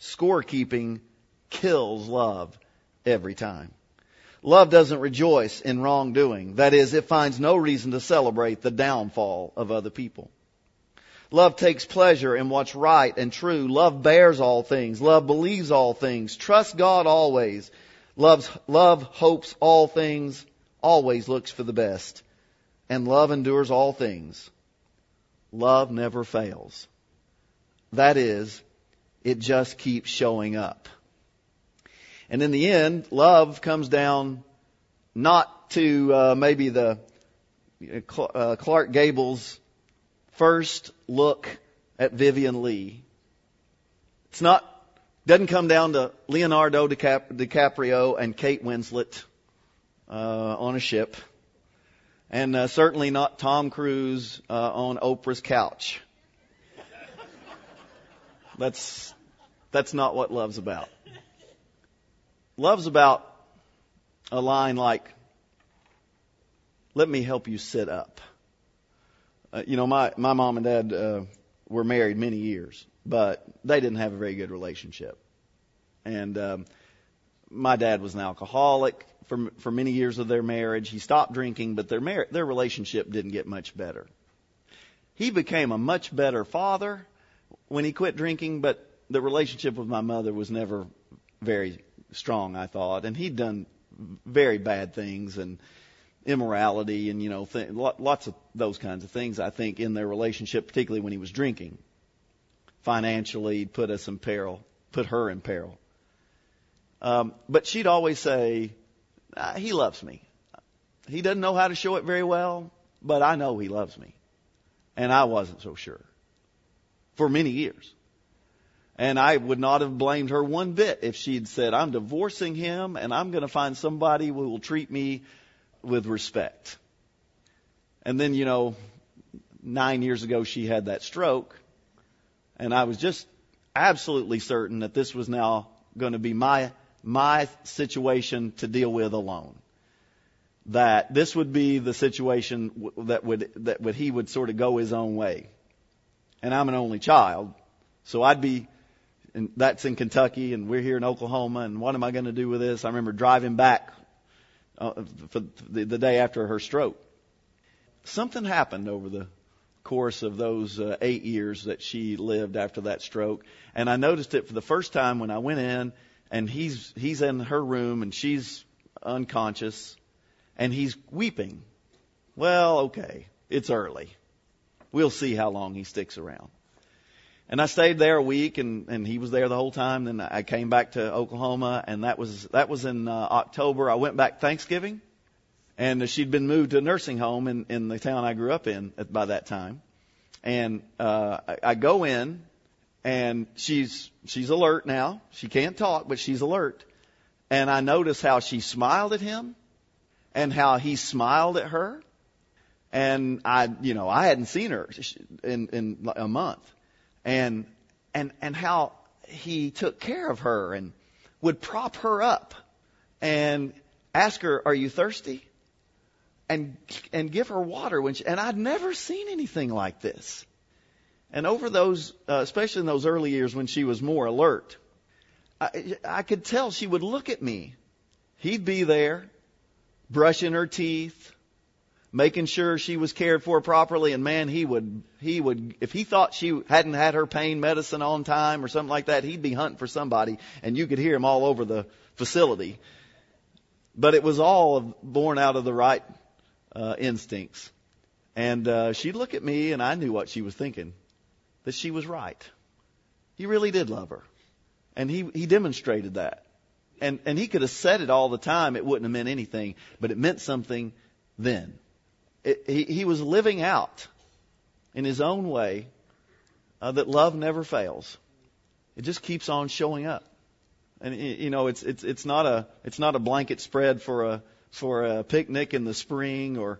Scorekeeping kills love every time. Love doesn't rejoice in wrongdoing. That is, it finds no reason to celebrate the downfall of other people. Love takes pleasure in what's right and true. Love bears all things. Love believes all things. Trusts God always. Love hopes all things, always looks for the best. And love endures all things. Love never fails. That is, it just keeps showing up. And in the end, love comes down not to maybe the Clark Gable's first look at Vivian Lee. Doesn't come down to Leonardo DiCaprio and Kate Winslet on a ship, and certainly not Tom Cruise on Oprah's couch. That's not what love's about. Love's about a line like, "Let me help you sit up." My mom and dad were married many years, but they didn't have a very good relationship. And my dad was an alcoholic for many years of their marriage. He stopped drinking, but their relationship didn't get much better. He became a much better father when he quit drinking, but the relationship with my mother was never very strong, I thought. And he'd done very bad things and immorality and, lots of those kinds of things, I think, in their relationship, particularly when he was drinking. Financially, put her in peril. But she'd always say, "He loves me. He doesn't know how to show it very well, but I know he loves me." And I wasn't so sure for many years. And I would not have blamed her one bit if she'd said, "I'm divorcing him and I'm going to find somebody who will treat me with respect." And then, 9 years ago, she had that stroke. And I was just absolutely certain that this was now going to be my situation to deal with alone. That this would be the situation that he would sort of go his own way. And I'm an only child, so and that's in Kentucky, and we're here in Oklahoma, and what am I going to do with this? I remember driving back for the day after her stroke. Something happened over the course of those 8 years that she lived after that stroke, and I noticed it for the first time when I went in, and he's in her room, and she's unconscious, and he's weeping. Well, okay, it's early. We'll see how long he sticks around. And I stayed there a week, and he was there the whole time. Then I came back to Oklahoma, and that was in October. I went back Thanksgiving, and she'd been moved to a nursing home in the town I grew up in by that time. And I go in, and she's alert now. She can't talk, but she's alert. And I notice how she smiled at him, and how he smiled at her. And I hadn't seen her in a month. And how he took care of her and would prop her up and ask her, "Are you thirsty?" And give her water and I'd never seen anything like this. And over those, especially in those early years when she was more alert, I could tell she would look at me. He'd be there, brushing her teeth, making sure she was cared for properly, and man, he would, if he thought she hadn't had her pain medicine on time or something like that, he'd be hunting for somebody, and you could hear him all over the facility. But it was all born out of the right instincts. And she'd look at me, and I knew what she was thinking, that she was right. He really did love her, and he demonstrated that. And he could have said it all the time; it wouldn't have meant anything, but it meant something then. He was living out in his own way that love never fails. It just keeps on showing up, and it's not a blanket spread for a picnic in the spring or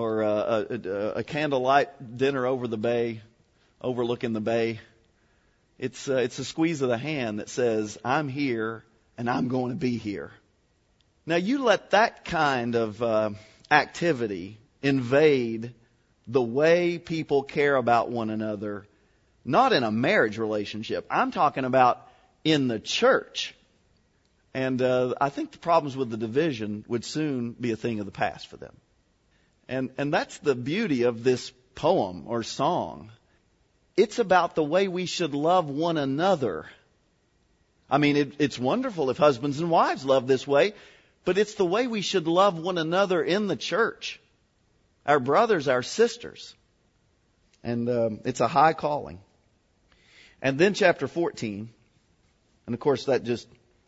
a candlelight dinner over the bay, overlooking the bay. It's a squeeze of the hand that says, "I'm here and I'm going to be here." Now you let that kind of activity invade the way people care about one another, not in a marriage relationship. I'm talking about in the church. And I think the problems with the division would soon be a thing of the past for them. And that's the beauty of this poem or song. It's about the way we should love one another. I mean, it's wonderful if husbands and wives love this way, but it's the way we should love one another in the church. Our brothers, our sisters. And it's a high calling. And then chapter 14, and of course that just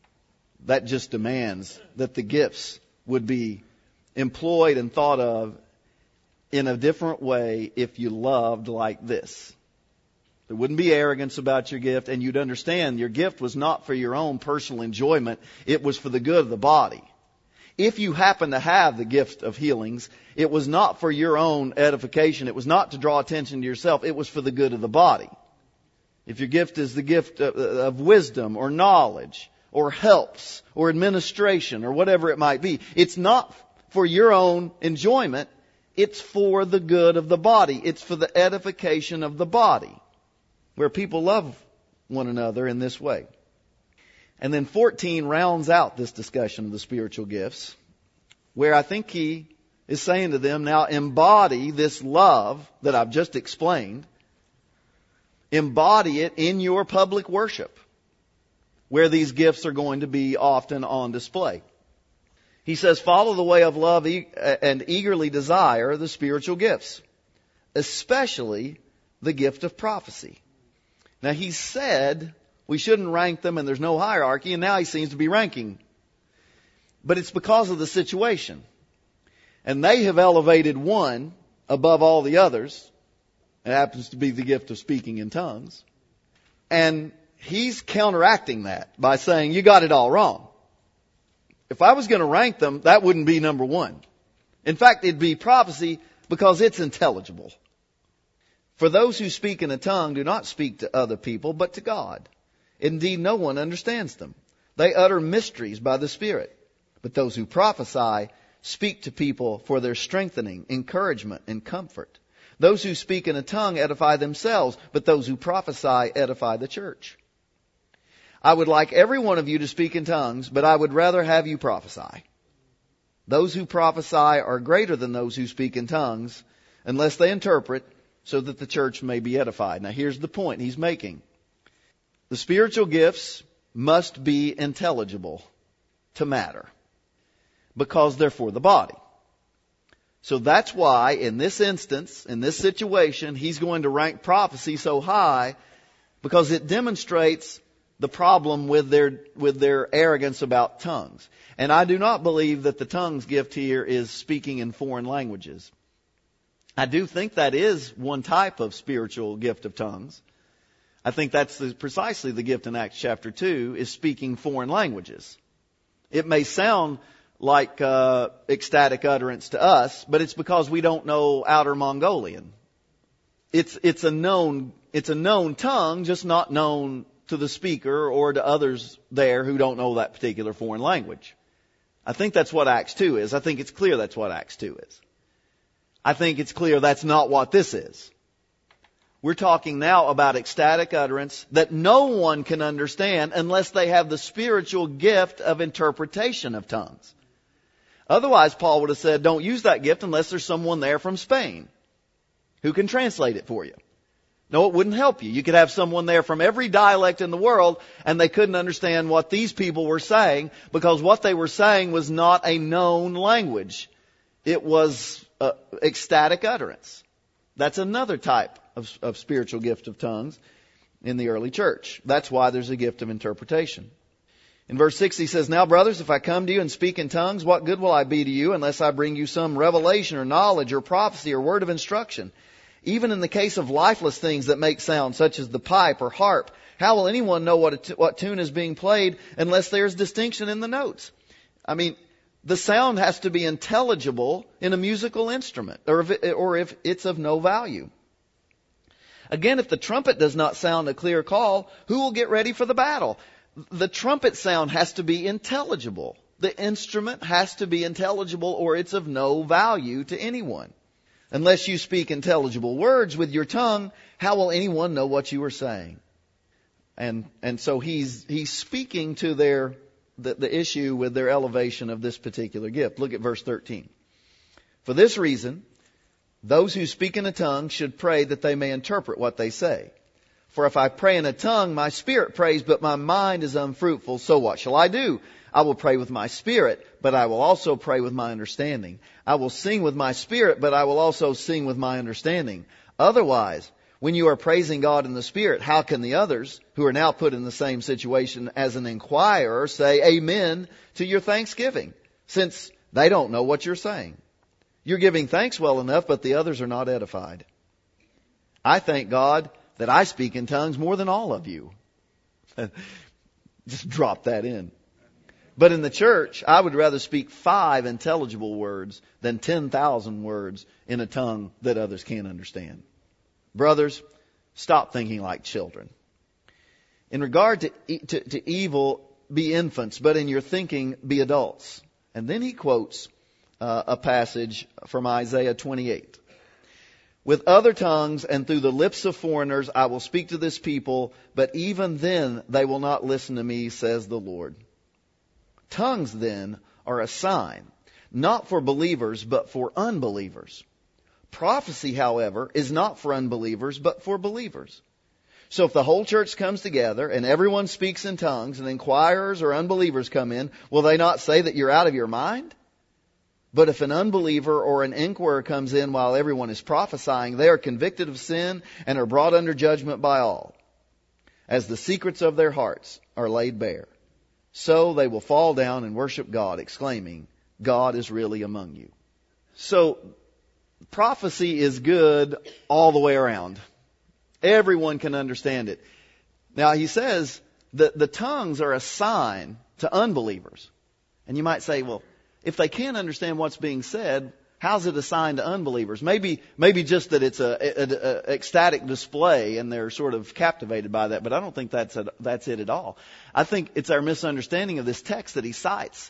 demands that the gifts would be employed and thought of in a different way if you loved like this. There wouldn't be arrogance about your gift, and you'd understand your gift was not for your own personal enjoyment. It was for the good of the body. If you happen to have the gift of healings, it was not for your own edification. It was not to draw attention to yourself. It was for the good of the body. If your gift is the gift of wisdom or knowledge or helps or administration or whatever it might be, it's not for your own enjoyment. It's for the good of the body. It's for the edification of the body, where people love one another in this way. And then 14 rounds out this discussion of the spiritual gifts, where I think he is saying to them, now embody this love that I've just explained. Embody it in your public worship, where these gifts are going to be often on display. He says, follow the way of love and eagerly desire the spiritual gifts, especially the gift of prophecy. Now, he said we shouldn't rank them and there's no hierarchy, and now he seems to be ranking. But it's because of the situation. And they have elevated one above all the others. It happens to be the gift of speaking in tongues. And he's counteracting that by saying, you got it all wrong. If I was going to rank them, that wouldn't be number one. In fact, it'd be prophecy because it's intelligible. For those who speak in a tongue do not speak to other people, but to God. Indeed, no one understands them. They utter mysteries by the Spirit. But those who prophesy speak to people for their strengthening, encouragement, and comfort. Those who speak in a tongue edify themselves, but those who prophesy edify the church. I would like every one of you to speak in tongues, but I would rather have you prophesy. Those who prophesy are greater than those who speak in tongues, unless they interpret, so that the church may be edified. Now here's the point he's making. The spiritual gifts must be intelligible to matter, because they're for the body. So that's why in this instance, in this situation, he's going to rank prophecy so high, because it demonstrates the problem with their arrogance about tongues. And I do not believe that the tongues gift here is speaking in foreign languages. I do think that is one type of spiritual gift of tongues. I think that's precisely the gift in Acts chapter 2, is speaking foreign languages. It may sound like ecstatic utterance to us, but it's because we don't know Outer Mongolian. It's a known tongue, just not known to the speaker or to others there who don't know that particular foreign language. I think that's what Acts 2 is. I think it's clear that's what Acts 2 is. I think it's clear that's not what this is. We're talking now about ecstatic utterance that no one can understand unless they have the spiritual gift of interpretation of tongues. Otherwise, Paul would have said, don't use that gift unless there's someone there from Spain who can translate it for you. No, it wouldn't help you. You could have someone there from every dialect in the world, and they couldn't understand what these people were saying, because what they were saying was not a known language. It was ecstatic utterance. That's another type of spiritual gift of tongues in the early church. That's why there's a gift of interpretation. In verse 6 he says, now brothers, if I come to you and speak in tongues, what good will I be to you unless I bring you some revelation or knowledge or prophecy or word of instruction? Even in the case of lifeless things that make sound, such as the pipe or harp, how will anyone know what tune is being played unless there's distinction in the notes? I mean, the sound has to be intelligible in a musical instrument, or if it's of no value. Again, if the trumpet does not sound a clear call, who will get ready for the battle? The trumpet sound has to be intelligible. The instrument has to be intelligible, or it's of no value to anyone. Unless you speak intelligible words with your tongue, how will anyone know what you are saying? And so he's speaking to the issue with their elevation of this particular gift. Look at verse 13. For this reason, those who speak in a tongue should pray that they may interpret what they say. For if I pray in a tongue, my spirit prays, but my mind is unfruitful. So what shall I do? I will pray with my spirit, but I will also pray with my understanding. I will sing with my spirit, but I will also sing with my understanding. Otherwise, when you are praising God in the Spirit, how can the others, who are now put in the same situation as an inquirer, say amen to your thanksgiving, since they don't know what you're saying? You're giving thanks well enough, but the others are not edified. I thank God that I speak in tongues more than all of you. Just drop that in. But in the church, I would rather speak 5 intelligible words than 10,000 words in a tongue that others can't understand. Brothers, stop thinking like children. In regard to evil, be infants, but in your thinking, be adults. And then he quotes a passage from Isaiah 28. With other tongues and through the lips of foreigners I will speak to this people, but even then they will not listen to me, says the Lord. Tongues then are a sign, not for believers, but for unbelievers. Prophecy, however, is not for unbelievers, but for believers. So if the whole church comes together and everyone speaks in tongues and inquirers or unbelievers come in, will they not say that you're out of your mind? But if an unbeliever or an inquirer comes in while everyone is prophesying, they are convicted of sin and are brought under judgment by all, as the secrets of their hearts are laid bare. So they will fall down and worship God, exclaiming, God is really among you. So prophecy is good all the way around. Everyone can understand it. Now he says that the tongues are a sign to unbelievers. And you might say, well, if they can't understand what's being said, how's it a sign to unbelievers? Maybe just that it's a ecstatic display and they're sort of captivated by that. But I don't think that's it at all. I think it's our misunderstanding of this text that he cites.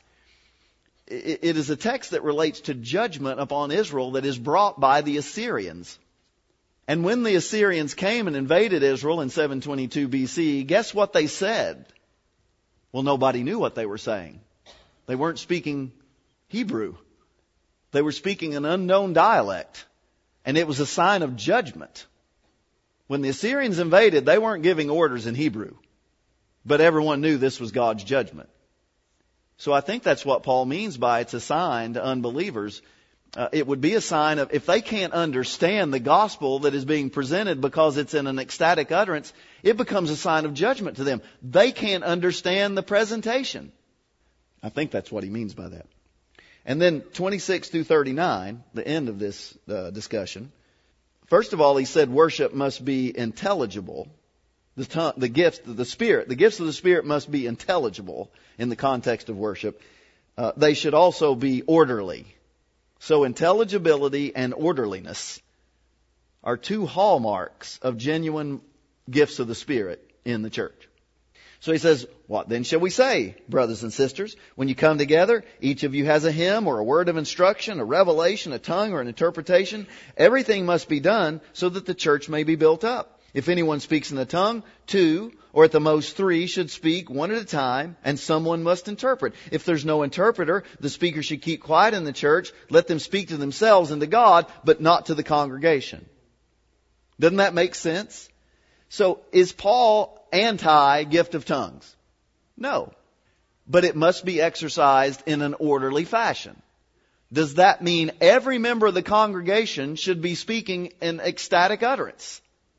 It is a text that relates to judgment upon Israel that is brought by the Assyrians. And when the Assyrians came and invaded Israel in 722 BC, guess what they said? Well, nobody knew what they were saying. They weren't speaking Hebrew. They were speaking an unknown dialect. And it was a sign of judgment. When the Assyrians invaded, they weren't giving orders in Hebrew. But everyone knew this was God's judgment. So I think that's what Paul means by it's a sign to unbelievers. It would be a sign of, if they can't understand the gospel that is being presented because it's in an ecstatic utterance, it becomes a sign of judgment to them. They can't understand the presentation. I think that's what he means by that. And then 26 through 39, the end of this discussion. First of all, he said worship must be intelligible. The gifts of the Spirit must be intelligible in the context of worship. They should also be orderly. So intelligibility and orderliness are 2 hallmarks of genuine gifts of the Spirit in the church. So he says, what then shall we say, brothers and sisters? When you come together, each of you has a hymn or a word of instruction, a revelation, a tongue or an interpretation. Everything must be done so that the church may be built up. If anyone speaks in a tongue, 2, or at the most 3 should speak one at a time, and someone must interpret. If there's no interpreter, the speaker should keep quiet in the church. Let them speak to themselves and to God, but not to the congregation. Doesn't that make sense? So is Paul anti-gift of tongues? No. But it must be exercised in an orderly fashion. Does that mean every member of the congregation should be speaking in ecstatic utterance?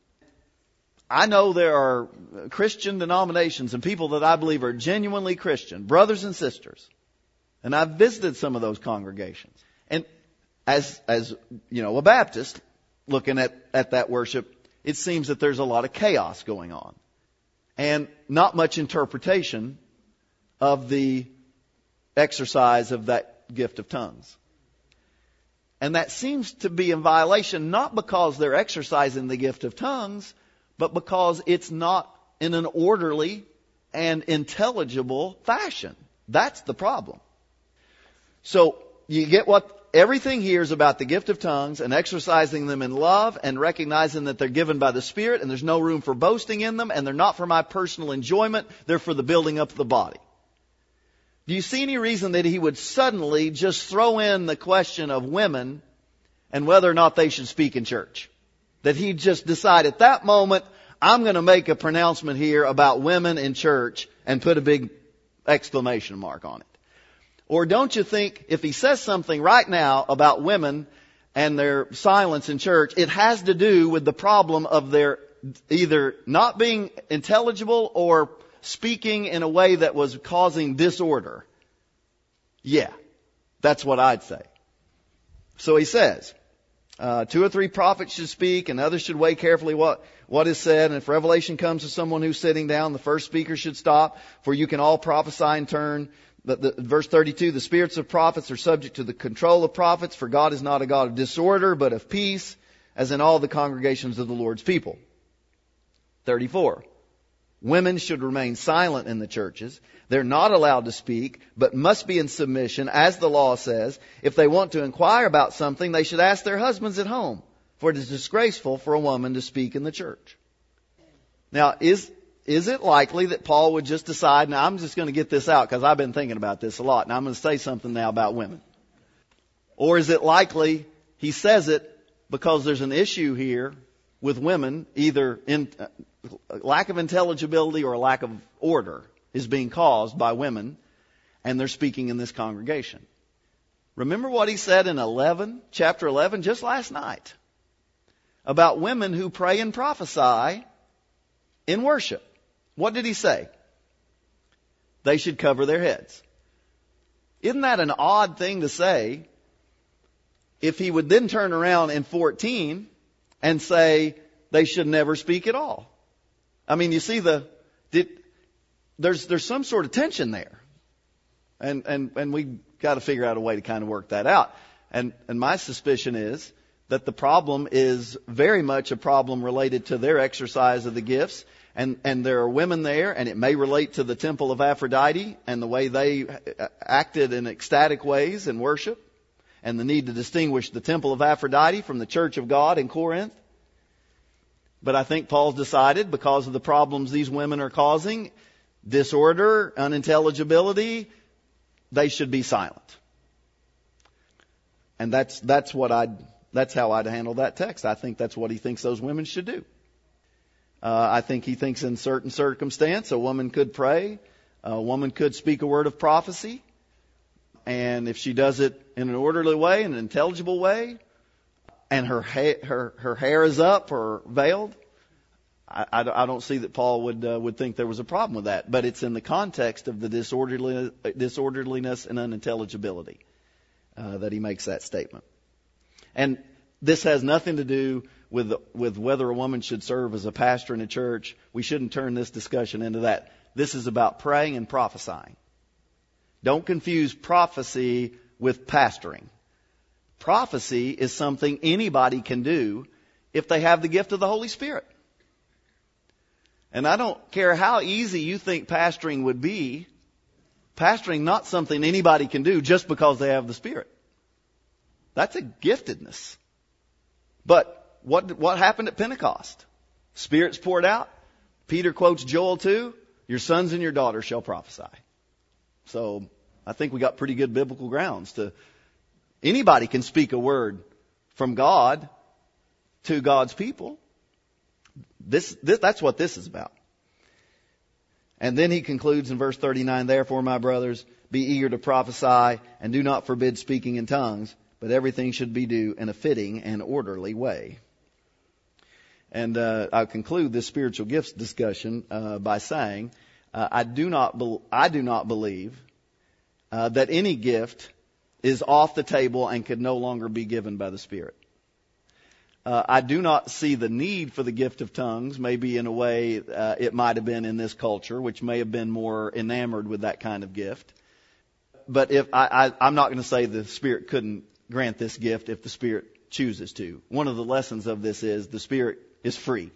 I know there are Christian denominations and people that I believe are genuinely Christian, brothers and sisters. And I've visited some of those congregations. And as you know, a Baptist, looking at that worship, it seems that there's a lot of chaos going on. And not much interpretation of the exercise of that gift of tongues. And that seems to be in violation, not because they're exercising the gift of tongues, but because it's not in an orderly and intelligible fashion. That's the problem. So you get what everything here is about the gift of tongues and exercising them in love and recognizing that they're given by the Spirit and there's no room for boasting in them and they're not for my personal enjoyment. They're for the building up of the body. Do you see any reason that he would suddenly just throw in the question of women and whether or not they should speak in church? That he just decide at that moment, I'm going to make a pronouncement here about women in church and put a big exclamation mark on it. Or don't you think if he says something right now about women and their silence in church, it has to do with the problem of their either not being intelligible or speaking in a way that was causing disorder? Yeah, that's what I'd say. So he says, 2 or 3 prophets should speak and others should weigh carefully what is said. And if revelation comes to someone who's sitting down, the first speaker should stop, for you can all prophesy in turn. Verse 32, the spirits of prophets are subject to the control of prophets, for God is not a God of disorder, but of peace, as in all the congregations of the Lord's people. 34, women should remain silent in the churches. They're not allowed to speak, but must be in submission, as the law says. If they want to inquire about something, they should ask their husbands at home, for it is disgraceful for a woman to speak in the church. Now, is it likely that Paul would just decide, now I'm just going to get this out because I've been thinking about this a lot, and I'm going to say something now about women? Or is it likely he says it because there's an issue here with women, either in lack of intelligibility or a lack of order is being caused by women, and they're speaking in this congregation? Remember what he said in chapter 11, just last night, about women who pray and prophesy in worship. What did he say? They should cover their heads. Isn't that an odd thing to say if he would then turn around in 14 and say they should never speak at all? I mean, you see there's some sort of tension there. And we've got to figure out a way to kind of work that out. And my suspicion is that the problem is very much a problem related to their exercise of the gifts. And there are women there, and it may relate to the temple of Aphrodite and the way they acted in ecstatic ways in worship, and the need to distinguish the temple of Aphrodite from the church of God in Corinth. But I think Paul's decided, because of the problems these women are causing, disorder, unintelligibility, they should be silent. And that's how I'd handle that text. I think that's what he thinks those women should do. I think he thinks in certain circumstance a woman could pray, a woman could speak a word of prophecy, and if she does it in an orderly way, in an intelligible way, and her hair is up or veiled, I don't see that Paul would think there was a problem with that. But it's in the context of the disorderliness and unintelligibility that he makes that statement. And this has nothing to do with whether a woman should serve as a pastor in a church. We shouldn't turn this discussion into that. This is about praying and prophesying. Don't confuse prophecy with pastoring. Prophecy is something anybody can do if they have the gift of the Holy Spirit. And I don't care how easy you think pastoring would be. Pastoring not something anybody can do just because they have the Spirit. That's a giftedness. But what happened at Pentecost? Spirit's poured out. Peter quotes Joel 2, your sons and your daughters shall prophesy. So I think we got pretty good biblical grounds to, anybody can speak a word from God to God's people. That's what this is about. And then he concludes in verse 39, therefore, my brothers, be eager to prophesy and do not forbid speaking in tongues, but everything should be done in a fitting and orderly way. And I'll conclude this spiritual gifts discussion by saying, I do not believe that any gift is off the table and could no longer be given by the Spirit. I do not see the need for the gift of tongues, maybe in a way it might have been in this culture, which may have been more enamored with that kind of gift. But if I'm not going to say the Spirit couldn't grant this gift if the Spirit chooses to. One of the lessons of this is the Spirit is free.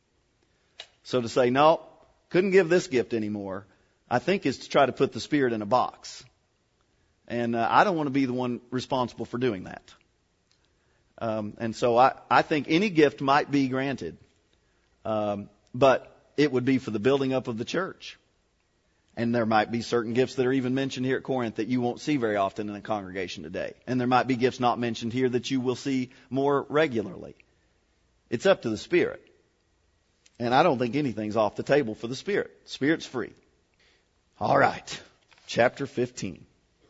So to say, no, couldn't give this gift anymore, I think is to try to put the Spirit in a box. And I don't want to be the one responsible for doing that. And so I think any gift might be granted. But it would be for the building up of the church. And there might be certain gifts that are even mentioned here at Corinth that you won't see very often in a congregation today. And there might be gifts not mentioned here that you will see more regularly. It's up to the Spirit. And I don't think anything's off the table for the Spirit. Spirit's free. All right. Chapter 15.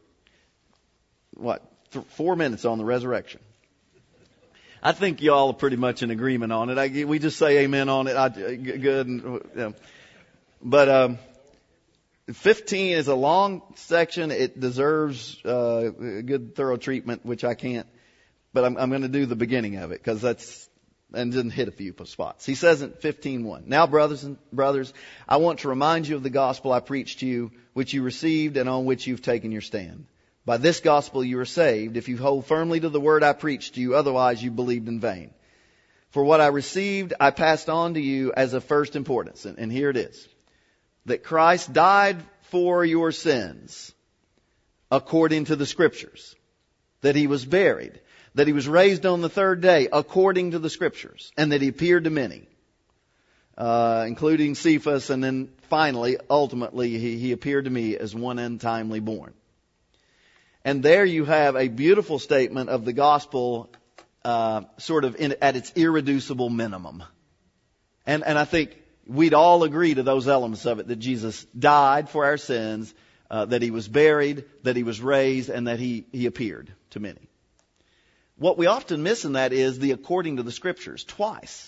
4 minutes on the resurrection. I think y'all are pretty much in agreement on it. We just say amen on it. Good. But 15 is a long section. It deserves good, thorough treatment, which I can't. But I'm going to do the beginning of it because and didn't hit a few spots. He says in 15:1, "Now, brothers, I want to remind you of the gospel I preached to you, which you received and on which you've taken your stand. By this gospel you are saved, if you hold firmly to the word I preached to you, otherwise you believed in vain. For what I received, I passed on to you as of first importance." And here it is. "That Christ died for your sins, according to the Scriptures. That He was buried. That He was raised on the third day, according to the Scriptures. And that He appeared to many, including Cephas. And then finally, ultimately, He appeared to me as one untimely born." And there you have a beautiful statement of the gospel, sort of at its irreducible minimum. And I think we'd all agree to those elements of it, that Jesus died for our sins, that He was buried, that He was raised, and that He appeared to many. What we often miss in that is the according to the Scriptures, twice.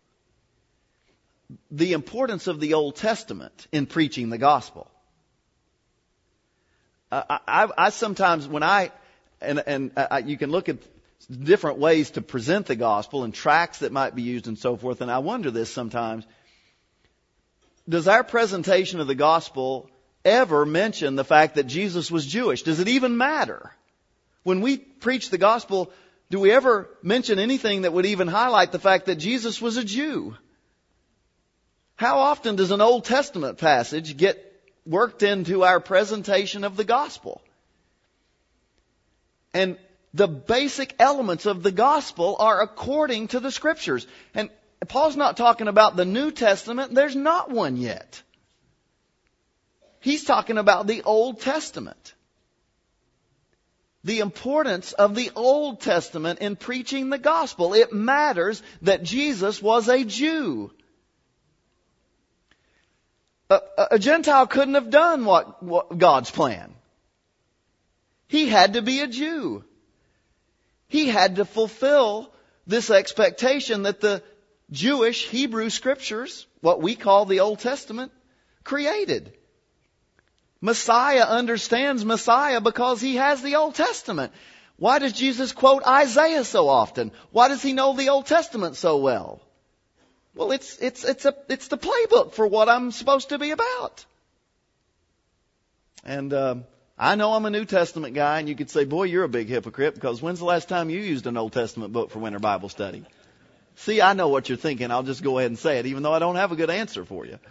The importance of the Old Testament in preaching the gospel. I sometimes, you can look at different ways to present the gospel and tracts that might be used and so forth, and I wonder this sometimes. Does our presentation of the gospel ever mention the fact that Jesus was Jewish? Does it even matter? When we preach the gospel, do we ever mention anything that would even highlight the fact that Jesus was a Jew? How often does an Old Testament passage get worked into our presentation of the gospel? And the basic elements of the gospel are according to the Scriptures. And Paul's not talking about the New Testament. There's not one yet. He's talking about the Old Testament. The importance of the Old Testament in preaching the gospel. It matters that Jesus was a Jew. A Gentile couldn't have done what God's plan. He had to be a Jew. He had to fulfill this expectation that the Jewish Hebrew Scriptures, what we call the Old Testament, created. Messiah understands Messiah because he has the Old Testament. Why does Jesus quote Isaiah so often? Why does he know the Old Testament so well? Well, it's the playbook for what I'm supposed to be about. And I know I'm a New Testament guy, and you could say, boy, you're a big hypocrite, because when's the last time you used an Old Testament book for winter Bible study? See, I know what you're thinking. I'll just go ahead and say it, even though I don't have a good answer for you.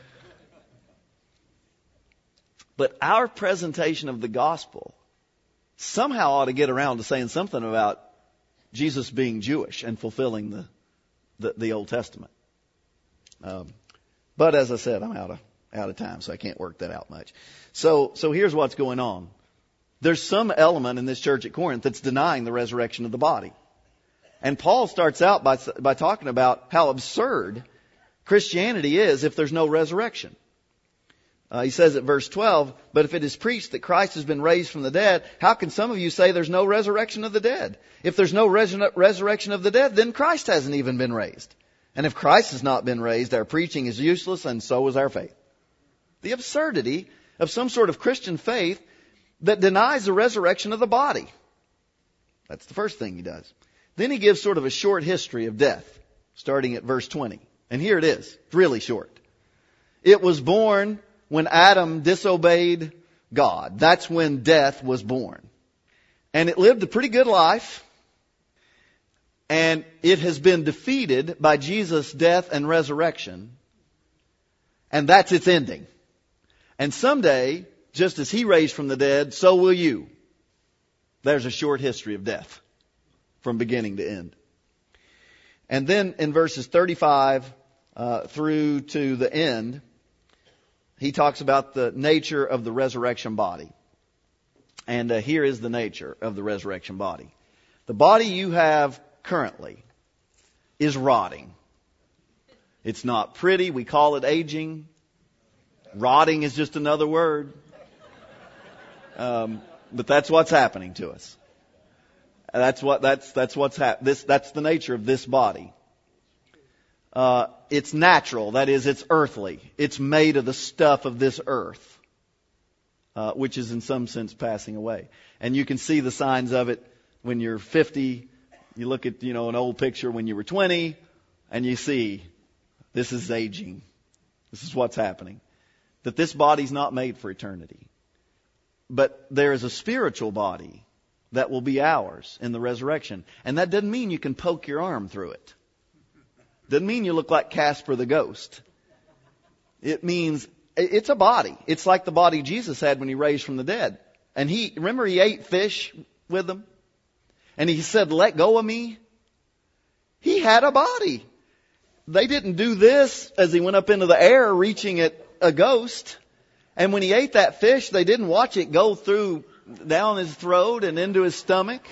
But our presentation of the gospel somehow ought to get around to saying something about Jesus being Jewish and fulfilling the Old Testament. But as I said, I'm out of time, so I can't work that out much. So here's what's going on. There's some element in this church at Corinth that's denying the resurrection of the body. And Paul starts out by talking about how absurd Christianity is if there's no resurrection. He says at verse 12, "But if it is preached that Christ has been raised from the dead, how can some of you say there's no resurrection of the dead? If there's no resurrection of the dead, then Christ hasn't even been raised. And if Christ has not been raised, our preaching is useless, and so is our faith." The absurdity of some sort of Christian faith that denies the resurrection of the body. That's the first thing he does. Then he gives sort of a short history of death, starting at verse 20. And here it is. It's really short. "It was born when Adam disobeyed God." That's when death was born. And it lived a pretty good life. And it has been defeated by Jesus' death and resurrection. And that's its ending. And someday, just as he raised from the dead, so will you. There's a short history of death from beginning to end. And then in verses 35 through to the end, he talks about the nature of the resurrection body. And here is the nature of the resurrection body. The body you have currently is rotting. It's not pretty. We call it aging. Rotting is just another word. But that's what's happening to us. That's what's happening. That's the nature of this body. It's natural. That is, it's earthly. It's made of the stuff of this earth, which is in some sense passing away. And you can see the signs of it when you're 50. You look at, an old picture when you were 20, and you see this is aging. This is what's happening. That this body's not made for eternity. But there is a spiritual body that will be ours in the resurrection. And that doesn't mean you can poke your arm through it. Doesn't mean you look like Casper the Ghost. It means it's a body. It's like the body Jesus had when he raised from the dead. And remember he ate fish with them? And he said, "Let go of me." He had a body. They didn't do this as he went up into the air reaching at a ghost. And when he ate that fish, they didn't watch it go through down his throat and into his stomach.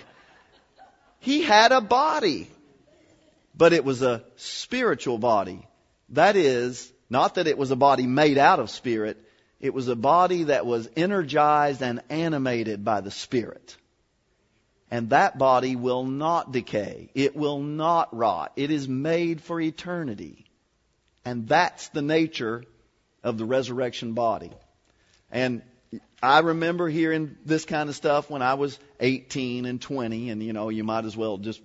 He had a body. But it was a spiritual body. That is, not that it was a body made out of spirit. It was a body that was energized and animated by the Spirit. And that body will not decay. It will not rot. It is made for eternity. And that's the nature of the resurrection body. And I remember hearing this kind of stuff when I was 18 and 20, and you might as well just,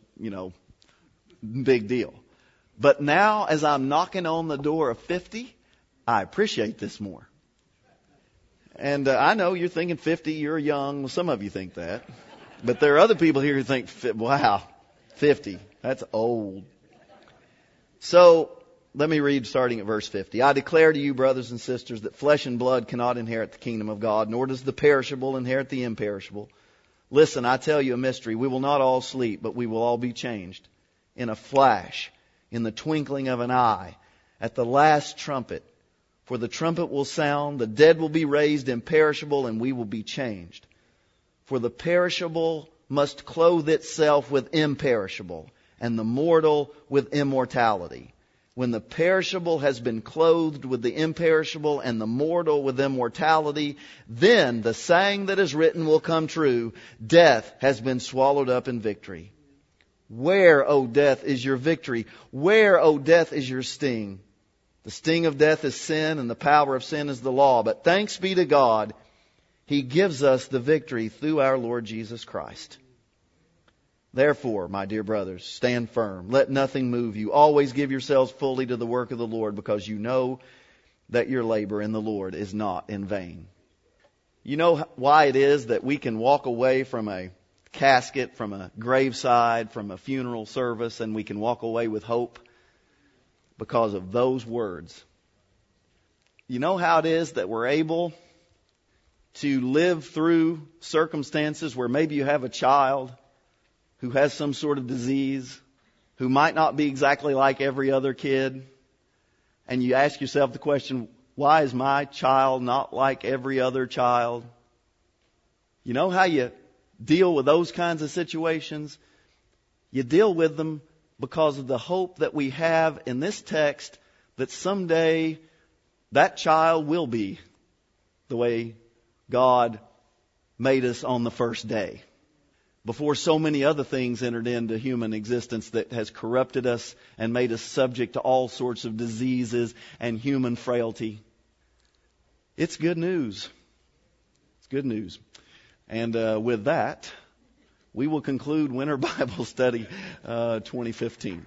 big deal. But now, as I'm knocking on the door of 50, I appreciate this more. And I know you're thinking 50, you're young. Well, some of you think that. But there are other people here who think, wow, 50, that's old. So, let me read starting at verse 50. I declare to you, brothers and sisters, that flesh and blood cannot inherit the kingdom of God, nor does the perishable inherit the imperishable. Listen, I tell you a mystery. We will not all sleep, but we will all be changed. In a flash, in the twinkling of an eye, at the last trumpet. For the trumpet will sound, the dead will be raised imperishable, and we will be changed. For the perishable must clothe itself with imperishable, and the mortal with immortality. When the perishable has been clothed with the imperishable, and the mortal with immortality, then the saying that is written will come true. Death has been swallowed up in victory. Where, O death, is your victory? Where, O death, is your sting? The sting of death is sin, and the power of sin is the law. But thanks be to God, He gives us the victory through our Lord Jesus Christ. Therefore, my dear brothers, stand firm. Let nothing move you. Always give yourselves fully to the work of the Lord, because you know that your labor in the Lord is not in vain. You know why it is that we can walk away from a casket, from a graveside, from a funeral service, and we can walk away with hope? Because of those words. You know how it is that we're able to live through circumstances where maybe you have a child who has some sort of disease, who might not be exactly like every other kid, and you ask yourself the question, why is my child not like every other child? You know how you deal with those kinds of situations? You deal with them because of the hope that we have in this text that someday that child will be the way God made us on the first day, before so many other things entered into human existence that has corrupted us and made us subject to all sorts of diseases and human frailty. It's good news. It's good news. And with that, we will conclude Winter Bible Study 2015.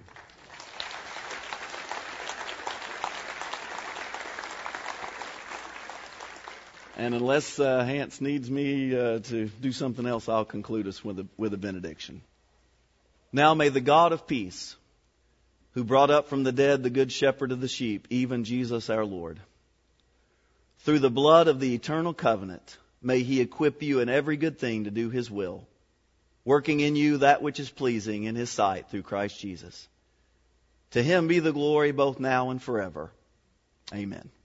And unless Hans needs me to do something else, I'll conclude us with a benediction. Now may the God of peace, who brought up from the dead the good shepherd of the sheep, even Jesus our Lord, through the blood of the eternal covenant, may He equip you in every good thing to do His will, working in you that which is pleasing in His sight through Christ Jesus. To Him be the glory both now and forever. Amen.